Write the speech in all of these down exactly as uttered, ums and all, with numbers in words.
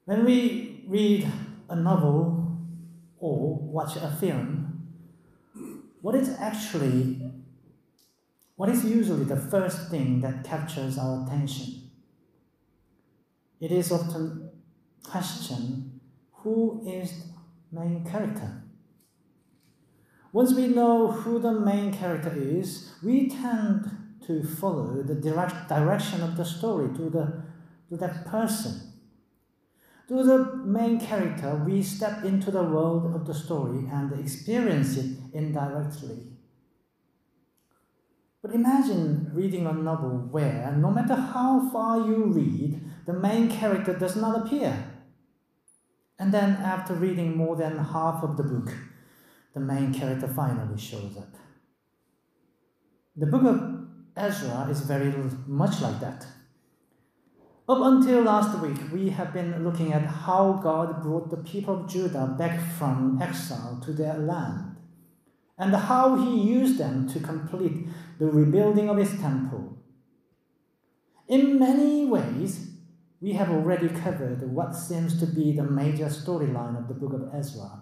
When we read a novel or watch a film, what is actually, what is usually the first thing that captures our attention? It is often question, who is the main character? Once we know who the main character is, we tend to follow the direct direction of the story to, the, to that person. To the main character, we step into the world of the story and experience it indirectly. But imagine reading a novel where, no matter how far you read, the main character does not appear. And then after reading more than half of the book, the main character finally shows up. The book of Ezra is very much like that. Up until last week, we have been looking at how God brought the people of Judah back from exile to their land, and how he used them to complete the rebuilding of his temple. In many ways, we have already covered what seems to be the major storyline of the book of Ezra.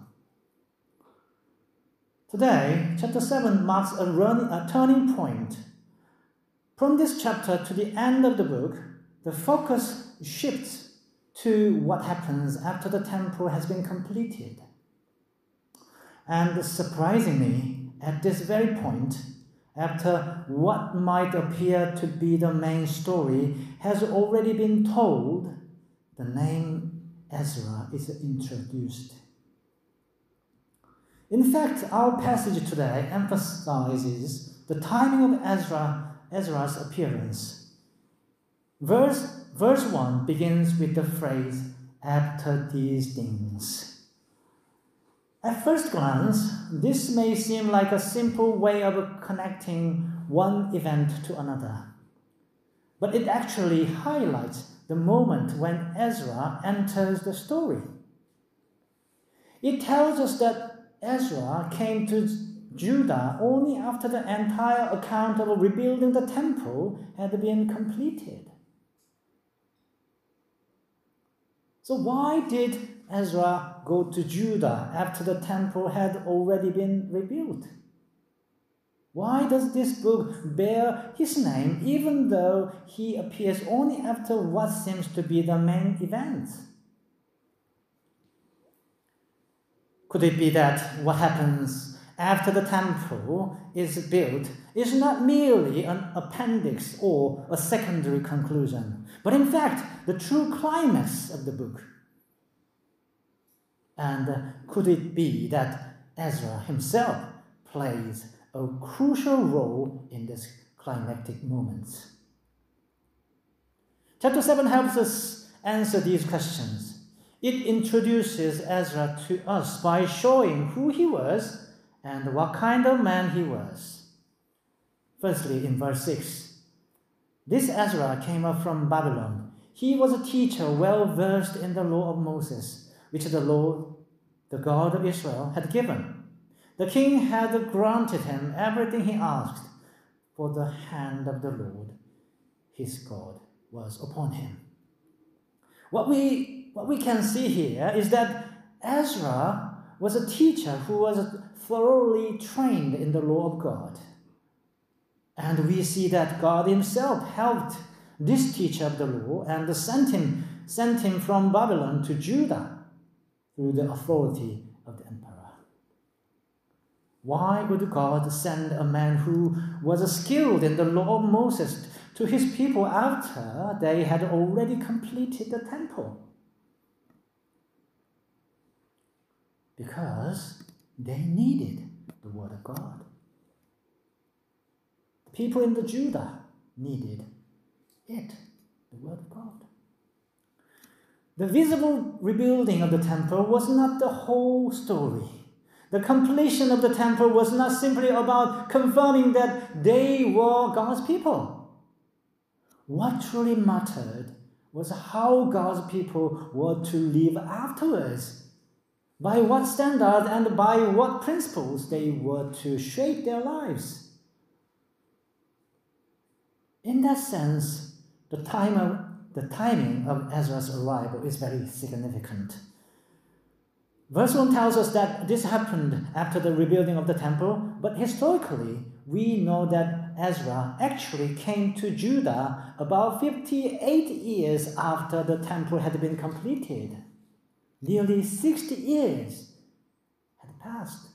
Today, chapter seven marks a, run, a turning point. From this chapter to the end of the book, the focus shifts to what happens after the temple has been completed. And surprisingly, at this very point, after what might appear to be the main story has already been told, the name Ezra is introduced. In fact, our passage today emphasizes the timing of Ezra, Ezra's appearance. Verse, verse one begins with the phrase, "after these things." At first glance, this may seem like a simple way of connecting one event to another. But it actually highlights the moment when Ezra enters the story. It tells us that Ezra came to Judah only after the entire account of rebuilding the temple had been completed. So why did Ezra go to Judah after the temple had already been rebuilt? Why does this book bear his name even though he appears only after what seems to be the main event? Could it be that what happens after the temple is built is not merely an appendix or a secondary conclusion, but in fact the true climax of the book? And could it be that Ezra himself plays a crucial role in this climactic moment? Chapter seven helps us answer these questions. It introduces Ezra to us by showing who he was and what kind of man he was. Firstly, in verse six, this Ezra came up from Babylon. He was a teacher well versed in the law of Moses, which the Lord, the God of Israel, had given. The king had granted him everything he asked, for the hand of the Lord, his God, was upon him. What we, what we can see here is that Ezra was a teacher who was thoroughly trained in the law of God. And we see that God himself helped this teacher of the law and sent him, sent him from Babylon to Judah through the authority of the emperor. Why would God send a man who was skilled in the law of Moses to his people after they had already completed the temple? Because they needed the word of God. The people in the Judah needed it, the word of God. The visible rebuilding of the temple was not the whole story. The completion of the temple was not simply about confirming that they were God's people. What truly mattered was how God's people were to live afterwards, by what standard and by what principles they were to shape their lives. In that sense, the time of the timing of Ezra's arrival is very significant. Verse one tells us that this happened after the rebuilding of the temple, but historically, we know that Ezra actually came to Judah about fifty-eight years after the temple had been completed. Nearly sixty years had passed.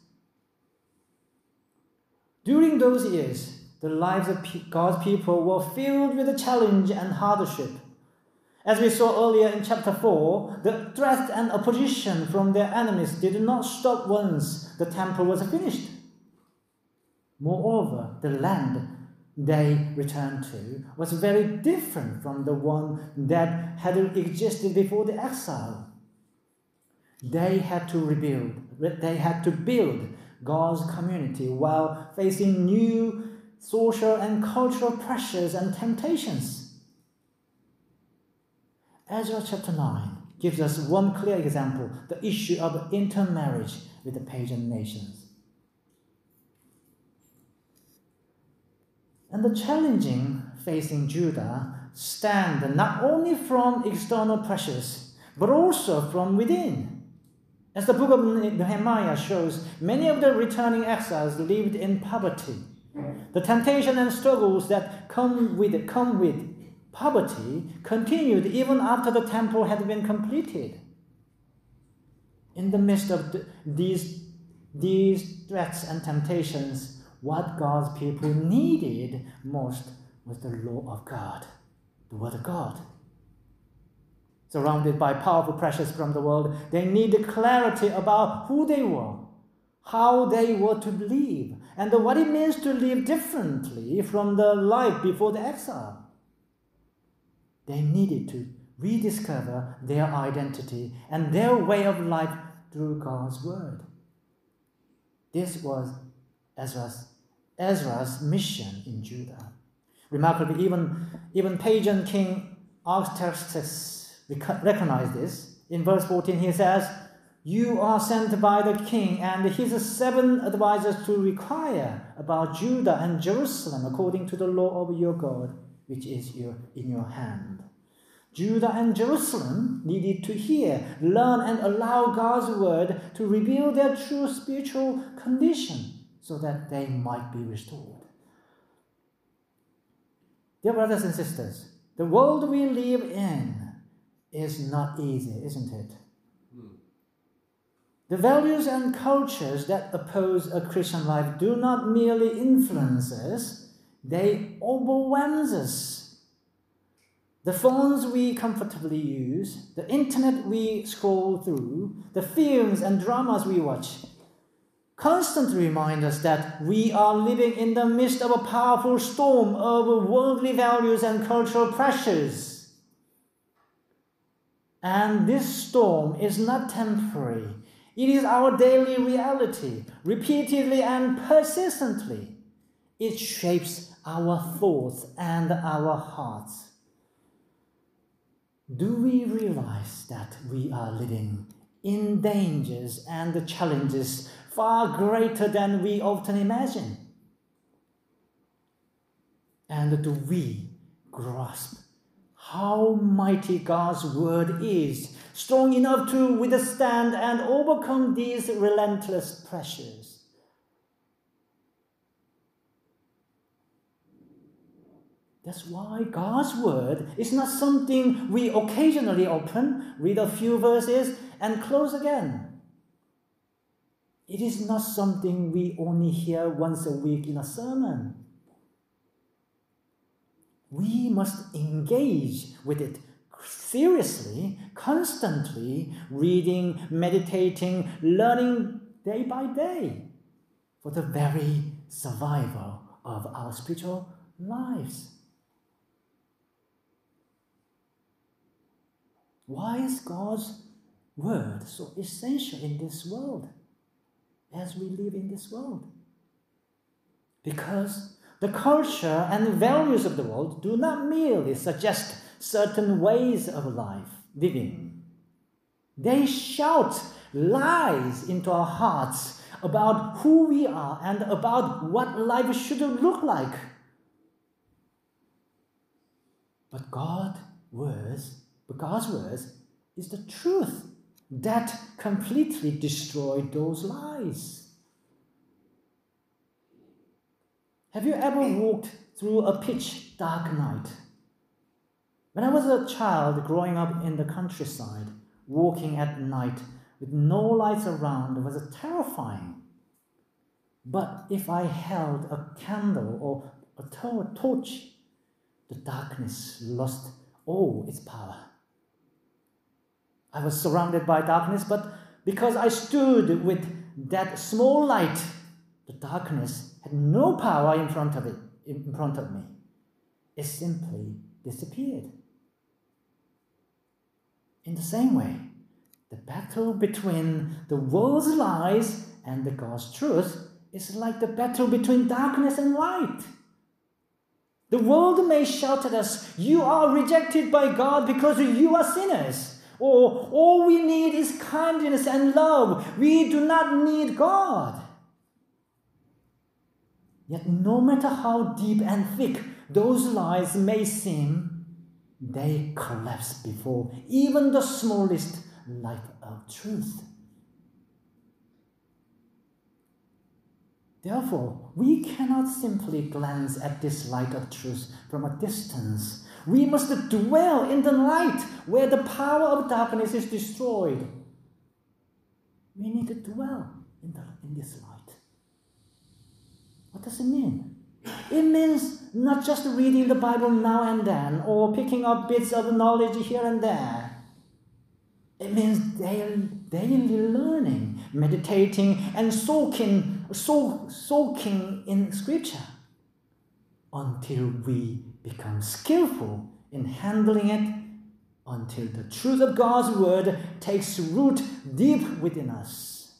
During those years, the lives of God's people were filled with a challenge and hardship. As we saw earlier in chapter four, the threat and opposition from their enemies did not stop once the temple was finished. Moreover, the land they returned to was very different from the one that had existed before the exile. They had to rebuild, they had to build God's community while facing new social and cultural pressures and temptations. Ezra chapter nine gives us one clear example, the issue of intermarriage with the pagan nations. And the challenging facing Judah stand not only from external pressures, but also from within. As the book of Nehemiah shows, many of the returning exiles lived in poverty. The temptation and struggles that come with it, come with poverty continued even after the temple had been completed. In the midst of the, these, these threats and temptations, what God's people needed most was the law of God, the Word of God. Surrounded by powerful pressures from the world, they needed clarity about who they were, how they were to live, and what it means to live differently from the life before the exile. They needed to rediscover their identity and their way of life through God's Word. This was Ezra's, Ezra's mission in Judah. Remarkably, even, even pagan King Artaxerxes recognized this. In verse fourteen, he says, "You are sent by the king and his seven advisors to inquire about Judah and Jerusalem according to the law of your God, which is your, in your hand." Judah and Jerusalem needed to hear, learn, and allow God's word to reveal their true spiritual condition so that they might be restored. Dear brothers and sisters, the world we live in is not easy, isn't it? Hmm. The values and cultures that oppose a Christian life do not merely influence us, they overwhelm us. The phones we comfortably use, the internet we scroll through, the films and dramas we watch, constantly remind us that we are living in the midst of a powerful storm of worldly values and cultural pressures. And this storm is not temporary. It is our daily reality, repeatedly and persistently. It shapes our thoughts and our hearts. Do we realize that we are living in dangers and challenges far greater than we often imagine? And do we grasp how mighty God's word is, strong enough to withstand and overcome these relentless pressures? That's why God's word is not something we occasionally open, read a few verses, and close again. It is not something we only hear once a week in a sermon. We must engage with it seriously, constantly, reading, meditating, learning day by day for the very survival of our spiritual lives. Why is God's word so essential in this world as we live in this world? Because the culture and values of the world do not merely suggest certain ways of life, living. They shout lies into our hearts about who we are and about what life should look like. But God words, but God's words is the truth that completely destroyed those lies. Have you ever walked through a pitch dark night? When I was a child growing up in the countryside, walking at night with no lights around was terrifying. But if I held a candle or a to- torch, the darkness lost all its power. I was surrounded by darkness, but because I stood with that small light, the darkness had no power in front of it, in front of me. It simply disappeared. In the same way, the battle between the world's lies and the God's truth is like the battle between darkness and light. The world may shout at us, "You are rejected by God because you are sinners." Or, "All we need is kindness and love. We do not need God." Yet no matter how deep and thick those lies may seem, they collapse before even the smallest light of truth. Therefore, we cannot simply glance at this light of truth from a distance. We must dwell in the light where the power of darkness is destroyed. We need to dwell in, the, in this light. What does it mean? It means not just reading the Bible now and then or picking up bits of knowledge here and there. It means daily, daily learning, meditating, and soaking, so, soaking in Scripture until we become skillful in handling it, until the truth of God's word takes root deep within us.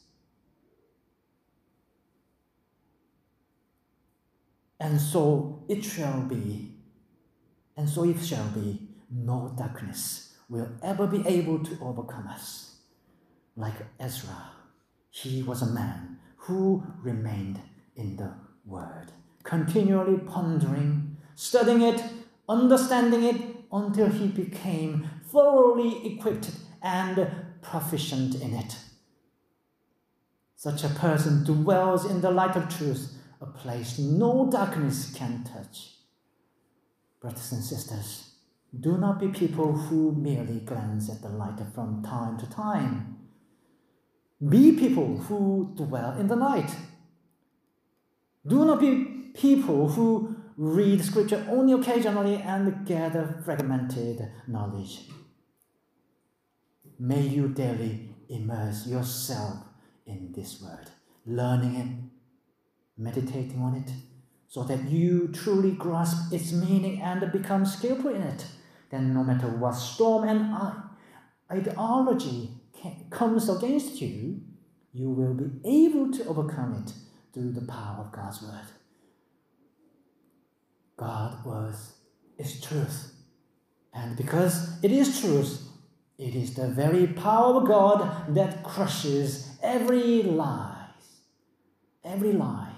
And so it shall be, and so it shall be, no darkness will ever be able to overcome us. Like Ezra, he was a man who remained in the Word, continually pondering, studying it, understanding it, until he became thoroughly equipped and proficient in it. Such a person dwells in the light of truth, a place no darkness can touch. Brothers and sisters, do not be people who merely glance at the light from time to time. Be people who dwell in the light. Do not be people who read Scripture only occasionally and gather fragmented knowledge. May you daily immerse yourself in this word, learning it, meditating on it, so that you truly grasp its meaning and become skillful in it. Then no matter what storm and ideology comes against you, you will be able to overcome it through the power of God's word. God's word is truth. And because it is truth, it is the very power of God that crushes every lie. Every lie.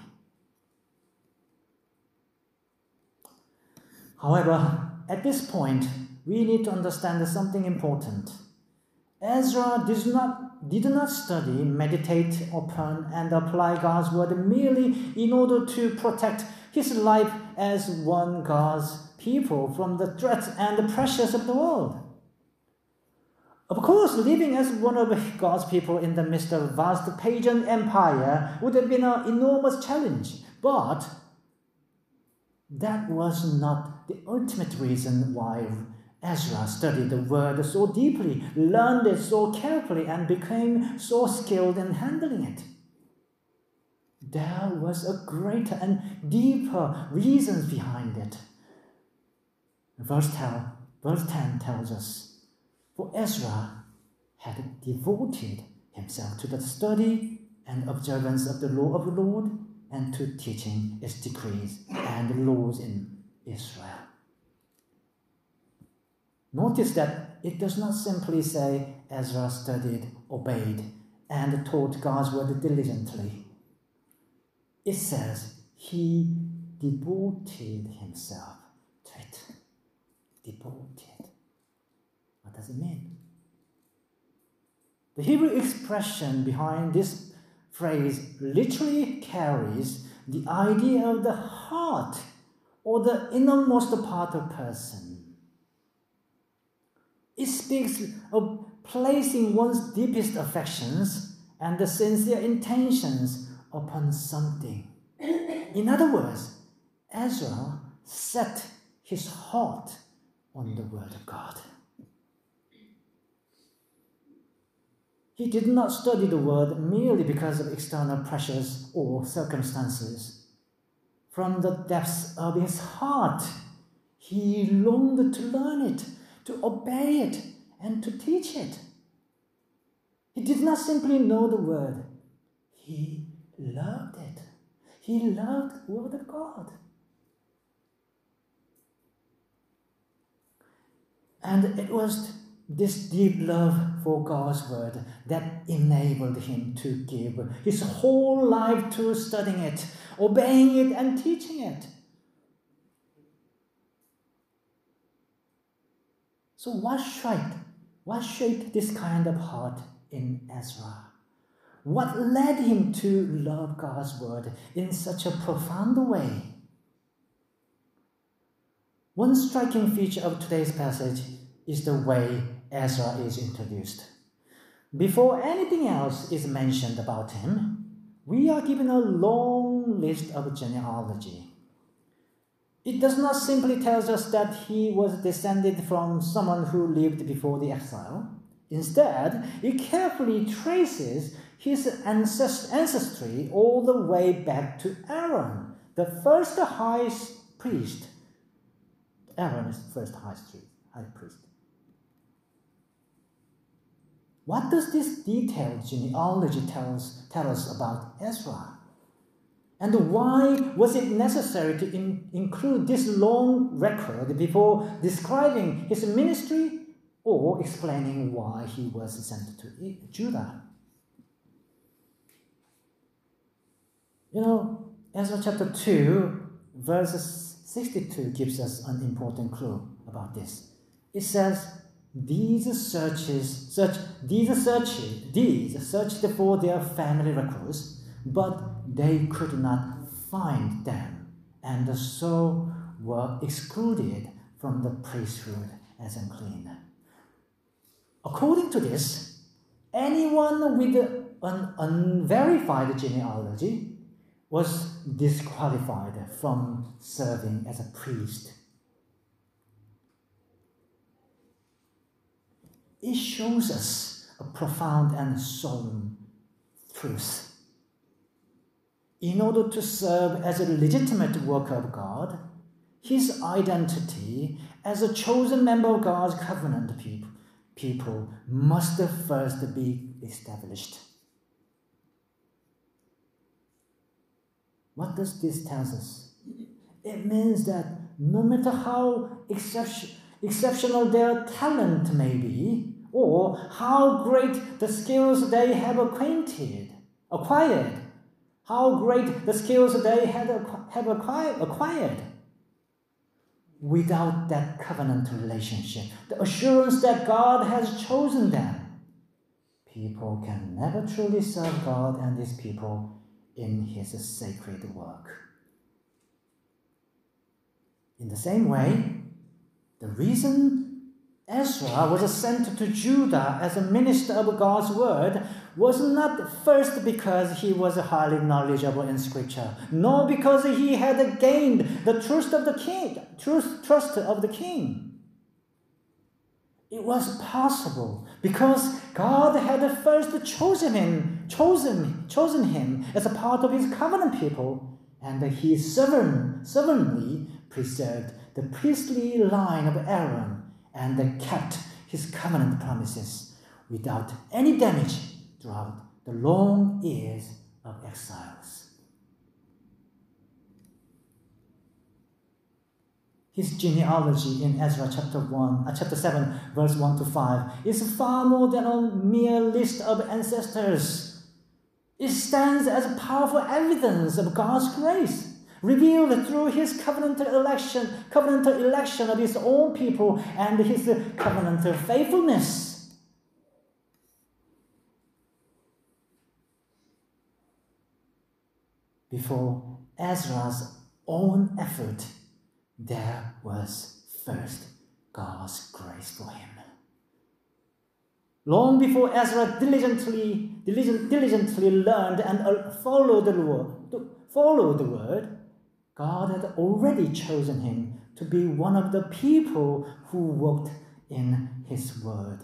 However, at this point, we need to understand something important. Ezra did not, did not study, meditate upon, and apply God's word merely in order to protect his life as one God's people from the threats and the pressures of the world. Of course, living as one of God's people in the midst of a vast pagan empire would have been an enormous challenge, but that was not the ultimate reason why Ezra studied the word so deeply, learned it so carefully, and became so skilled in handling it. There was a greater and deeper reasons behind it. Verse ten, verse ten tells us, for Ezra had devoted himself to the study and observance of the law of the Lord and to teaching its decrees and laws in Israel. Notice that it does not simply say Ezra studied, obeyed, and taught God's word diligently. It says he devoted himself to it. Devoted. does it mean? The Hebrew expression behind this phrase literally carries the idea of the heart or the innermost part of a person. It speaks of placing one's deepest affections and the sincere intentions upon something. In other words, Ezra set his heart on the Word of God. He did not study the Word merely because of external pressures or circumstances. From the depths of his heart, he longed to learn it, to obey it, and to teach it. He did not simply know the Word. He loved it. He loved the Word of God. And it was this deep love for God's Word that enabled him to give his whole life to studying it, obeying it, and teaching it. So what shaped, what shaped this kind of heart in Ezra? What led him to love God's Word in such a profound way? One striking feature of today's passage is the way Ezra is introduced. Before anything else is mentioned about him, we are given a long list of genealogy. It does not simply tell us that he was descended from someone who lived before the exile. Instead, it carefully traces his ancestry all the way back to Aaron, the first high priest. Aaron is the first high priest. What does this detailed genealogy tell us, tell us about Ezra? And why was it necessary to in, include this long record before describing his ministry or explaining why he was sent to Judah? You know, Ezra chapter two, verse sixty-two gives us an important clue about this. It says, These searches, search, these searches, these searched for their family records, but they could not find them, and so were excluded from the priesthood as unclean. According to this, anyone with an unverified genealogy was disqualified from serving as a priest. It shows us a profound and solemn truth. In order to serve as a legitimate worker of God, his identity as a chosen member of God's covenant people, people must first be established. What does this tell us? It means that no matter how exception, exceptional their talent may be, or how great the skills they have acquainted, acquired, how great the skills they had have acquired, acquired, without that covenant relationship, the assurance that God has chosen them, people can never truly serve God and his people in his sacred work. In the same way, the reason Ezra was sent to Judah as a minister of God's word was not first because he was highly knowledgeable in Scripture, nor because he had gained the trust of the king, truth, trust of the king. It was possible because God had first chosen him, chosen, chosen him as a part of his covenant people, and he sovereign, sovereignly preserved the priestly line of Aaron and kept his covenant promises without any damage throughout the long years of exiles. His genealogy in Ezra chapter one, uh, chapter seven, verse one to five, is far more than a mere list of ancestors. It stands as powerful evidence of God's grace, revealed through his covenantal election, covenantal election of his own people and his covenantal faithfulness. Before Ezra's own effort, there was first God's grace for him. Long before Ezra diligently, diligent, diligently learned and followed the word, followed the word, God had already chosen him to be one of the people who walked in his word.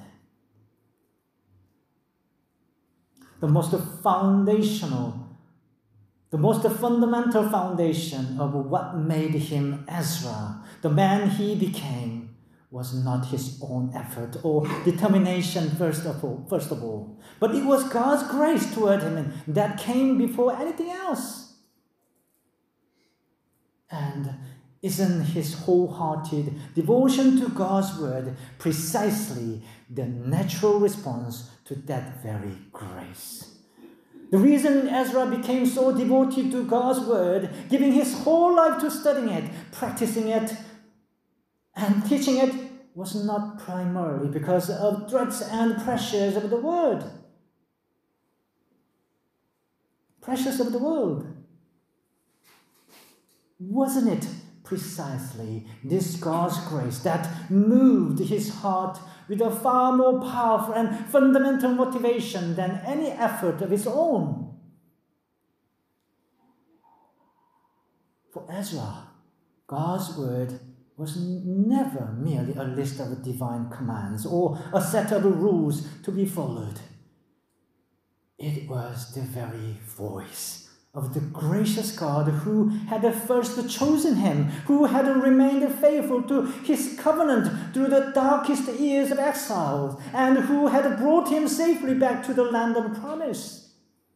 The most foundational, the most fundamental foundation of what made him Ezra, the man he became, was not his own effort or determination first of all, first of all, but it was God's grace toward him that came before anything else. And isn't his wholehearted devotion to God's word precisely the natural response to that very grace? The reason Ezra became so devoted to God's word, giving his whole life to studying it, practicing it, and teaching it, was not primarily because of threats and pressures of the world. Pressures of the world. Wasn't it precisely this God's grace that moved his heart with a far more powerful and fundamental motivation than any effort of his own? For Ezra, God's word was never merely a list of divine commands or a set of rules to be followed. It was the very voice of the gracious God who had first chosen him, who had remained faithful to his covenant through the darkest years of exile, and who had brought him safely back to the land of promise.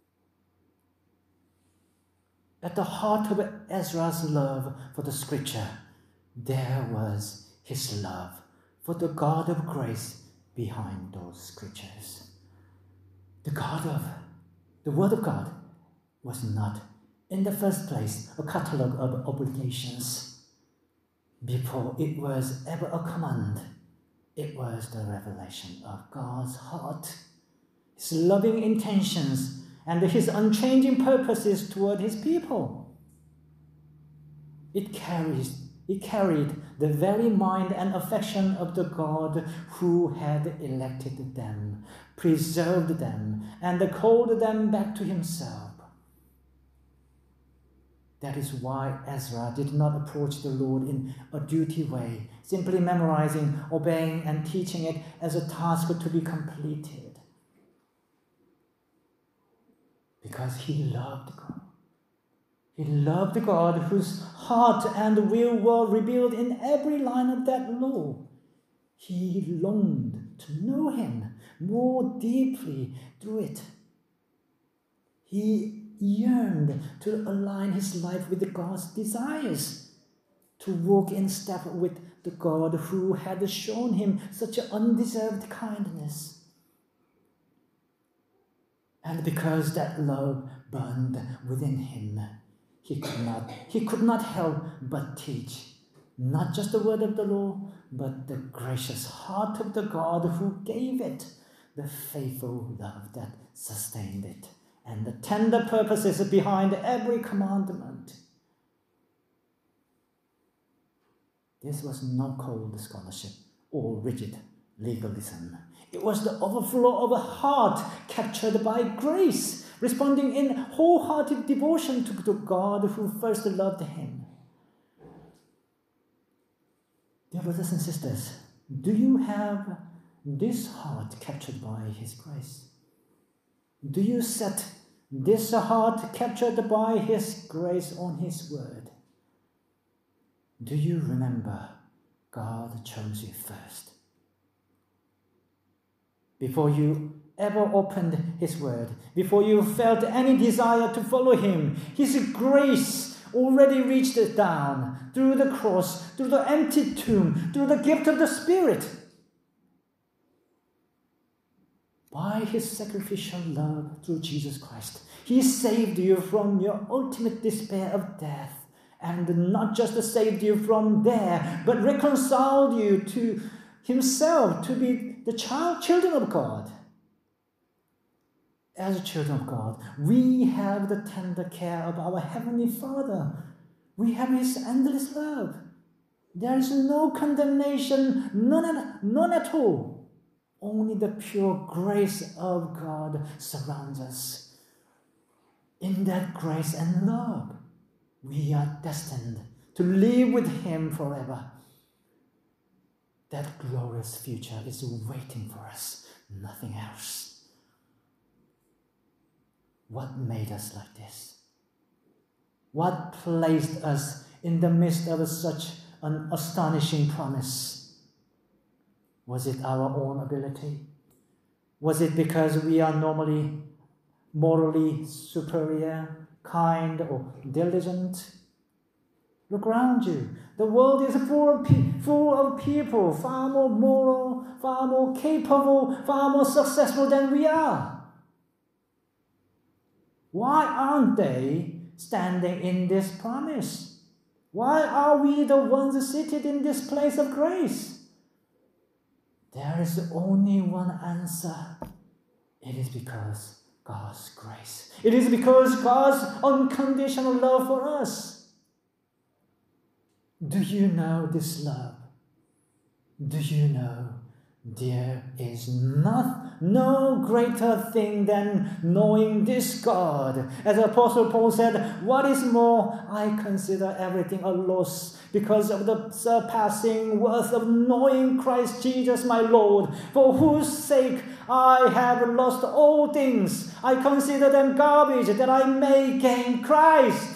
At the heart of Ezra's love for the scripture, there was his love for the God of grace behind those scriptures. The God of, the Word of God was not, in the first place, a catalogue of obligations. Before it was ever a command, it was the revelation of God's heart, his loving intentions, and his unchanging purposes toward his people. It carries It carried the very mind and affection of the God who had elected them, preserved them, and called them back to himself. That is why Ezra did not approach the Lord in a duty way, simply memorizing, obeying, and teaching it as a task to be completed. Because he loved God. He loved God whose heart and will were revealed in every line of that law. He longed to know him more deeply through it. He yearned to align his life with God's desires, to walk in step with the God who had shown him such an undeserved kindness. And because that love burned within him, He could not, he could not help but teach, not just the word of the law, but the gracious heart of the God who gave it, the faithful love that sustained it, and the tender purposes behind every commandment. This was not cold scholarship or rigid legalism. It was the overflow of a heart captured by grace, responding in wholehearted devotion to the God who first loved him. Dear brothers and sisters, do you have this heart captured by his grace? Do you set this heart captured by his grace on his word? Do you remember God chose you first? Before you ever opened his word, before you felt any desire to follow him, his grace already reached down through the cross, through the empty tomb, through the gift of the Spirit. By his sacrificial love through Jesus Christ, he saved you from your ultimate despair of death and not just saved you from there, but reconciled you to himself to be the child, children of God. As children of God, we have the tender care of our Heavenly Father. We have His endless love. There is no condemnation, none, none at all. Only the pure grace of God surrounds us. In that grace and love, we are destined to live with Him forever. That glorious future is waiting for us, nothing else. What made us like this? What placed us in the midst of such an astonishing promise? Was it our own ability? Was it because we are normally morally superior, kind, or diligent? Look around you. The world is full of, pe- full of people far more moral, far more capable, far more successful than we are. Why aren't they standing in this promise? Why are we the ones seated in this place of grace? There is only one answer. It is because God's grace. It is because God's unconditional love for us. Do you know this love? Do you know there is not, no greater thing than knowing this God? As Apostle Paul said, what is more, I consider everything a loss because of the surpassing worth of knowing Christ Jesus my Lord, for whose sake I have lost all things. I consider them garbage that I may gain Christ.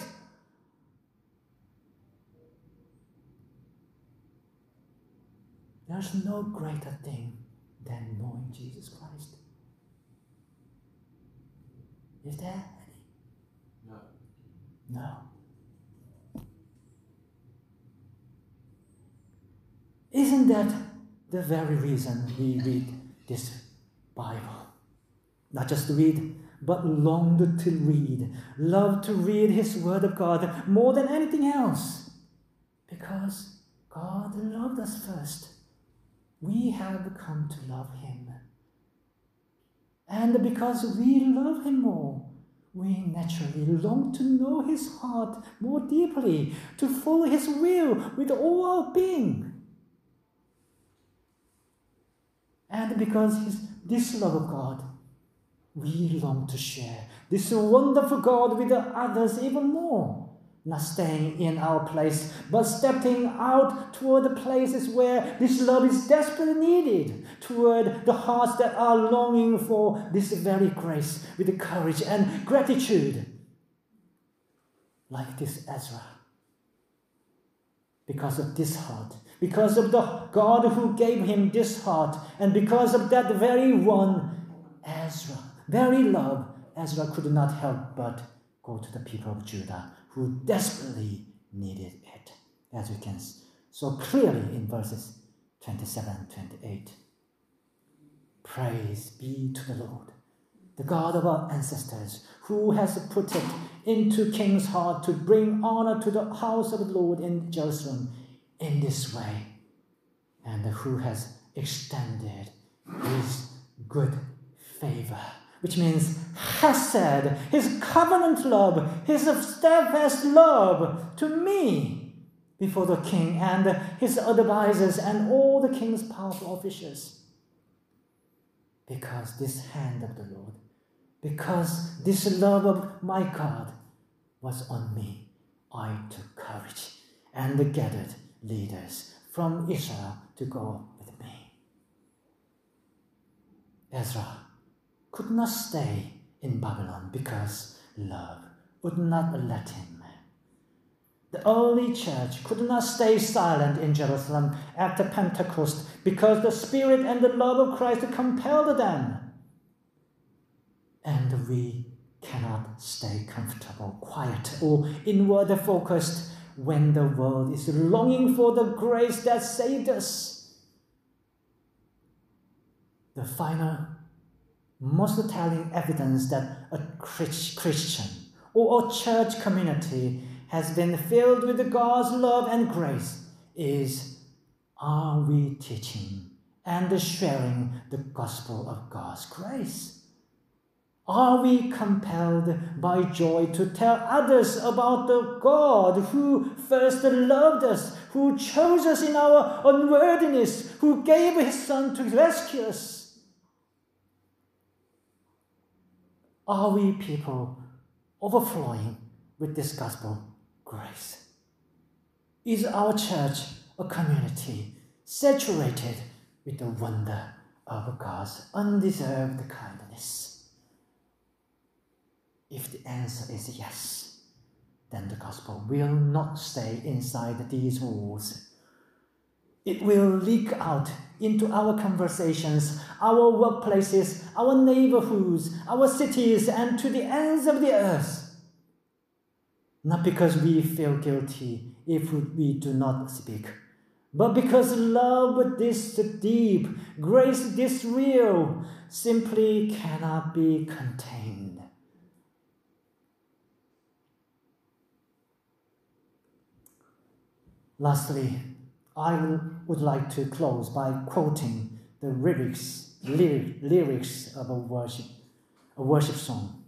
There's no greater thing than knowing Jesus Christ. Is there any? No. No. Isn't that the very reason we read this Bible? Not just read, but long to read. Love to read His Word of God more than anything else. Because God loved us first. We have come to love Him. And because we love Him more, we naturally long to know His heart more deeply, to follow His will with all our being. And because his, this love of God, we long to share this wonderful God with the others even more. Not staying in our place, but stepping out toward the places where this love is desperately needed, toward the hearts that are longing for this very grace with courage and gratitude. Like this Ezra. Because of this heart, because of the God who gave him this heart, and because of that very one, Ezra, very love, Ezra could not help but go to the people of Judah who desperately needed it, as we can so clearly in verses twenty-seven and twenty-eight. Praise be to the Lord, the God of our ancestors, who has put it into King's heart to bring honor to the house of the Lord in Jerusalem in this way, and who has extended his good favor, which means chesed, his covenant love, his steadfast love to me before the king and his advisors and all the king's powerful officials. Because this hand of the Lord, because this love of my God was on me, I took courage and gathered leaders from Israel to go with me. Ezra could not stay in Babylon because love would not let him. The early church could not stay silent in Jerusalem after Pentecost because the Spirit and the love of Christ compelled them. And we cannot stay comfortable, quiet, or inward focused when the world is longing for the grace that saved us. The final, most telling evidence that a Christian or a church community has been filled with God's love and grace is, are we teaching and sharing the gospel of God's grace? Are we compelled by joy to tell others about the God who first loved us, who chose us in our unworthiness, who gave his Son to rescue us? Are we people overflowing with this gospel grace? Is our church a community saturated with the wonder of God's undeserved kindness? If the answer is yes, then the gospel will not stay inside these walls. It will leak out into our conversations, our workplaces, our neighborhoods, our cities, and to the ends of the earth. Not because we feel guilty if we do not speak, but because love this deep, grace this real, simply cannot be contained. Lastly, I would like to close by quoting the lyrics, lyric, lyrics of a worship, a worship song.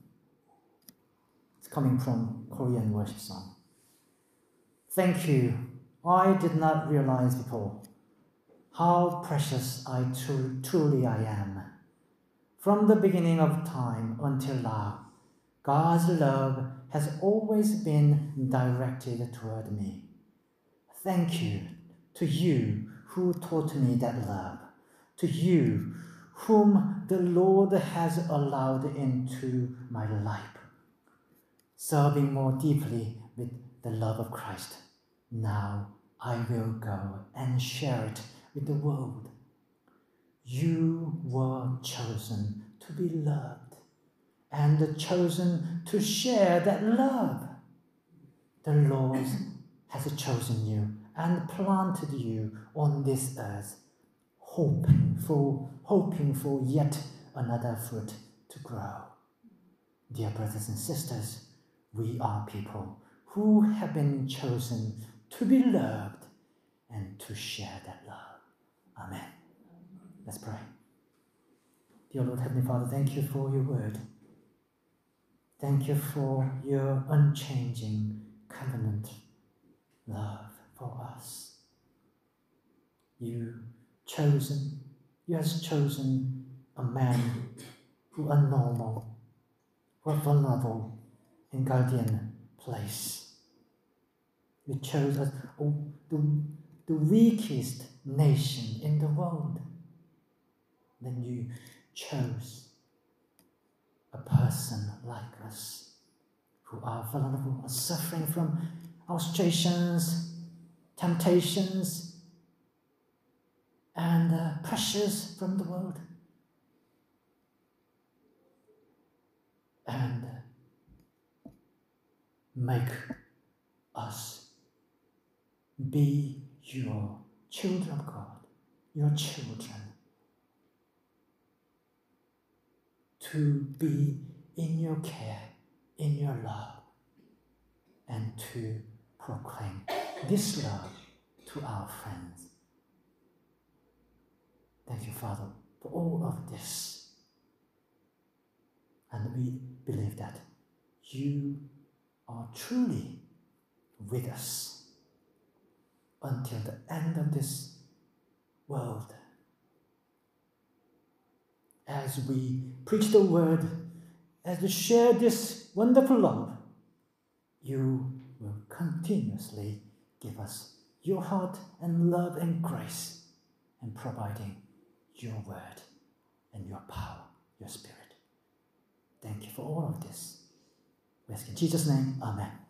It's coming from Korean worship song. Thank you. I did not realize before how precious I tru- truly I am. From the beginning of time until now, God's love has always been directed toward me. Thank you to you who taught me that love, to you whom the Lord has allowed into my life, serving more deeply with the love of Christ. Now I will go and share it with the world. You were chosen to be loved and chosen to share that love. The Lord has chosen you and planted you on this earth, hoping for, hoping for yet another fruit to grow. Dear brothers and sisters, we are people who have been chosen to be loved and to share that love. Amen. Let's pray. Dear Lord, Heavenly Father, thank you for your word. Thank you for your unchanging covenant love for us. You chosen, you have chosen a man who are normal, who are vulnerable in guardian place. You chose us, oh, the, the weakest nation in the world. Then you chose a person like us who are vulnerable, are suffering from frustrations, temptations, and uh, pressures from the world. And uh, make us be your children of God, your children, to be in your care, in your love, and to proclaim this love to our friends. Thank you, Father, for all of this. And we believe that you are truly with us until the end of this world. As we preach the word, as we share this wonderful love, you will continuously give us your heart and love and grace and providing your word and your power, your spirit. Thank you for all of this. We ask in Jesus' name, amen.